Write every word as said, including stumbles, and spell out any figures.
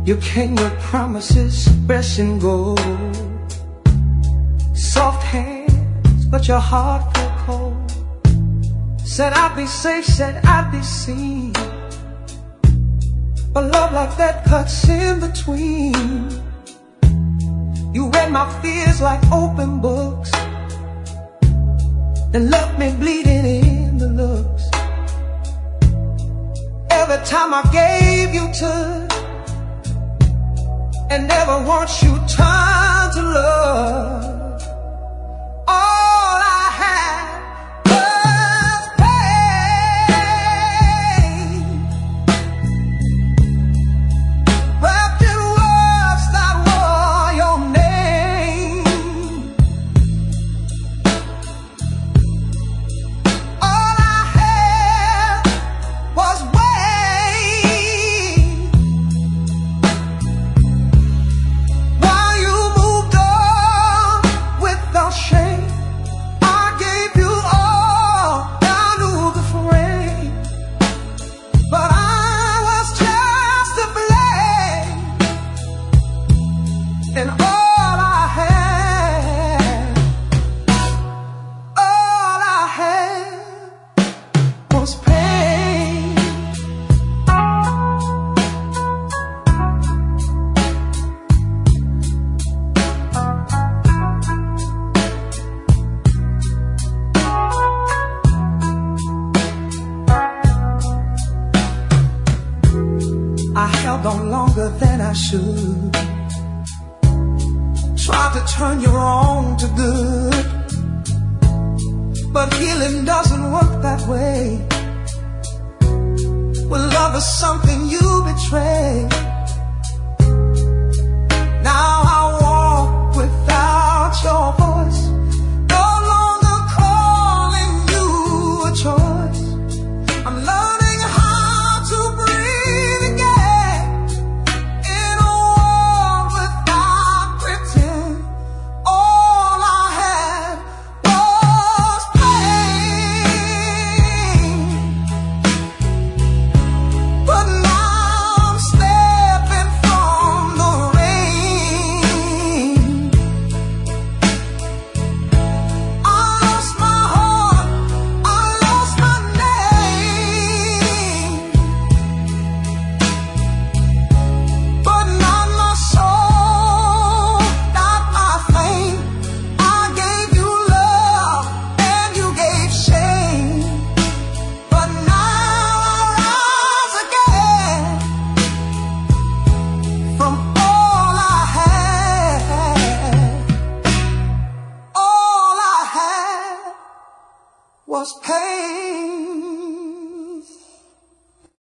You came with promises, fresh and gold. Soft hands, but your heart felt cold. Said I'd be safe, said I'd be seen. But love like that cuts in between. You read my fears like open books, and left me bleeding in the looks. Every time I gave you touch, and never once you turned to love. All I had was pain, wrapped in words that were your name. All I had was wait, while you moved on without shame. I gave you all I knew the frame, but I was just to blame. And all I had, all I had was pain. I held on longer than I should, tried to turn you wrong to good, but healing doesn't work that way. Well, love is something you betray. Now I walk without your voice, no longer calling you a choice. I'm learning how to breathe again in a world without pretend. All I had was pain, but now I'm stepping from the rain. I lost my heart, I lost my name, but not my soul, not my flame. I gave you love and you gave shame, but now I rise again from all I had. All I had was pain.